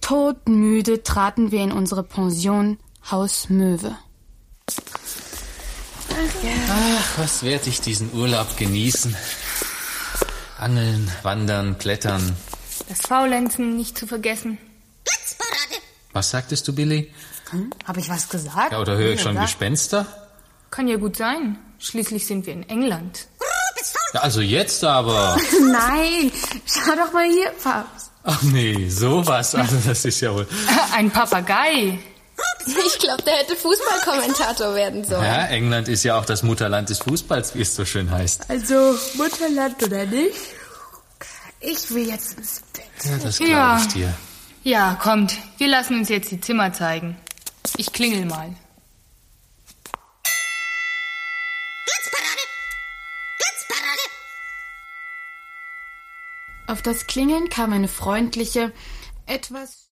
Todmüde traten wir in unsere Pension Haus Möwe. Ach, was werd ich diesen Urlaub genießen. Angeln, wandern, klettern. Das Faulenzen nicht zu vergessen. Was sagtest du, Billy? Habe ich was gesagt? Ja, oder höre ich schon Gespenster? Kann ja gut sein. Schließlich sind wir in England. Ja, also jetzt aber. Nein, schau doch mal hier, Papst. Ach nee, sowas. Also das ist ja wohl... Ein Papagei. Ich glaube, der hätte Fußballkommentator werden sollen. Ja, England ist ja auch das Mutterland des Fußballs, wie es so schön heißt. Also, Mutterland oder nicht? Ich will jetzt ins Bett. Ja, das glaube ich dir. Ja, kommt. Wir lassen uns jetzt die Zimmer zeigen. Ich klingel mal. Auf das Klingeln kam eine freundliche, etwas